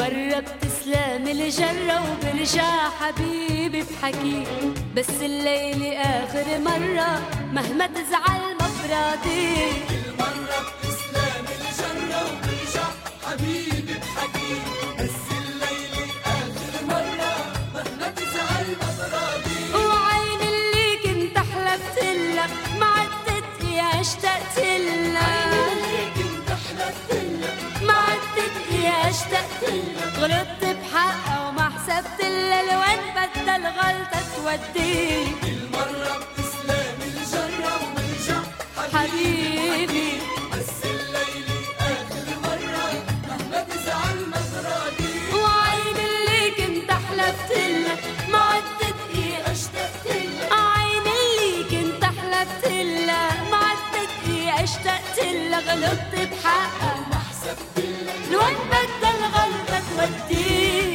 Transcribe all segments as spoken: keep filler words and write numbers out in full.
مرة بتسلم الجرة وبرجع حبيبي بحكي، بس الليلة آخر مرة مهما تزعل ما براضي. كل مرة بتسلم الجرة وبرجع حبيبي بحكي، بس الليلة آخر مرة مهما تزعل ما براضي. وعين اللي كنت حلفتلك ما عدت يا اشتقتلك، عين اللي كنت حلفتلك ما عدت يا اشتقتلك. غلطت بحقها وما حسبتلها، لوين بدها الغلطة تودي. كل مرة بتسلم الجرة وبرجع حبيبي بس الليلة آخر مرة مهما تزعل ما براضي. وعين اللي كنت حلفتلك ما عدت يا اشتقتلك عين اللي كنت حلفتلك ما عدت يا اشتقتلك. غلطت بحقها وما حسبتلك، لوين بدها الغلطة تودي.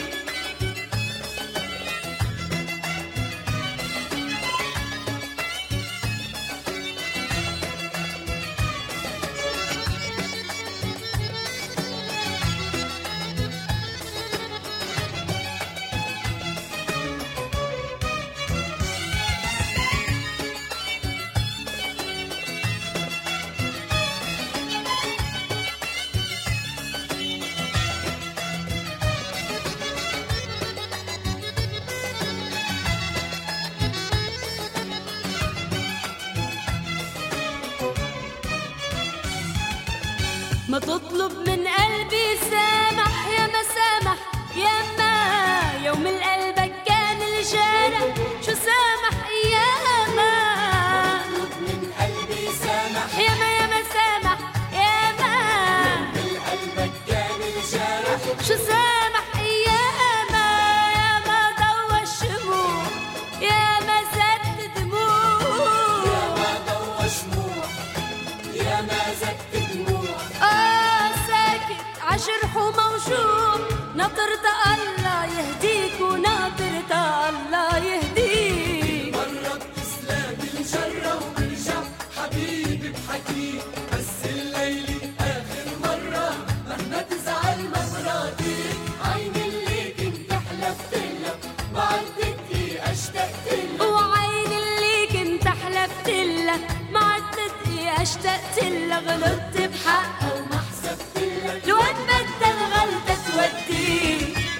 ما تطلب من قلبي سامح يا ما سامح يا ما، يوم القلبك كان الجارح شو سامح يا ما. مطلوب من قلبي سامح يا ما يا ما سامح يا ما، من قلبك كان الجرح شو سامح يا ما. يا ما ضوى الشموع يا ما زاد دموع، يا ما ضوى شموع يا ما زدت دموع. آه ساكت عجرح وموجوع، ناطرت الله يهديك وناطرت الله يهديك. مرة بتسلم الجرة وبرجع حبيبي بحكي، بس الليلة آخر مرة مهما تزعل ما براضي. عين اللي كنت حلفتلك ما عدت اشتقتلك، وعين اللي كنت حلفتلك ما عدت اشتقتلك. غلطت بحقها وما حسبتلك، لوين بدها الغلطة تودي.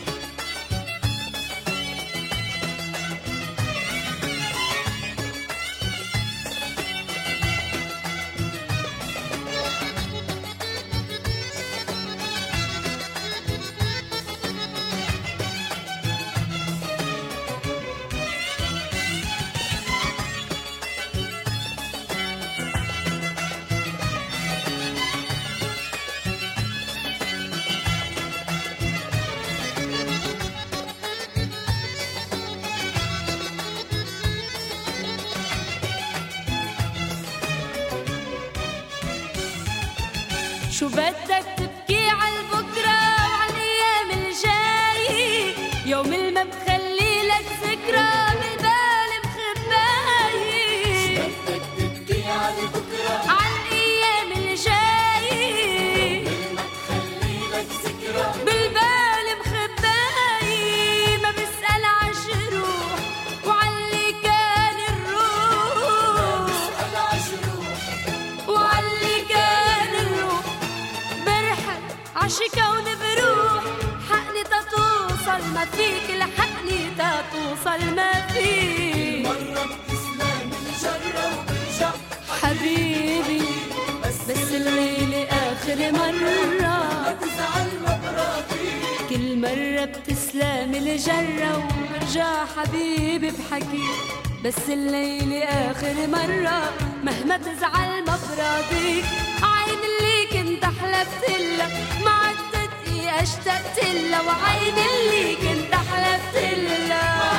شو بدك تبكي عالبكرة وعالايام الجاي، يوم الما بخلي لك ذكرى بالبال مخباي. بدك تبكي على بكرة عالايام الجاي ما تخلي لك ذكرى بالبال مخباي. ما بسأل عالجروح وعاللي كان الروح، على عجروح وعاللي كان الروح. برحل عالشكون بروح، حقني تتوصل ما فيك، لحقني تتوصل ما فيك. مرة بتسلم الجرة وبرجع حبيبي بس بس الليلة آخر مرة، ما تزعل ما براضي. كل مرة بتسلم الجرة وبرجع حبيبي بحكي، بس الليلة آخر مرة مهما تزعل ما براضيك. عين اللي كنت حلفتلك ما عدت اشتقتلها، وعين اللي كنت حلفتلها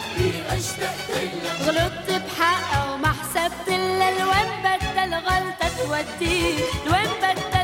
غلطت بحقها وما حسبتلها. لوين بدها الغلطة توديك، لوين بدها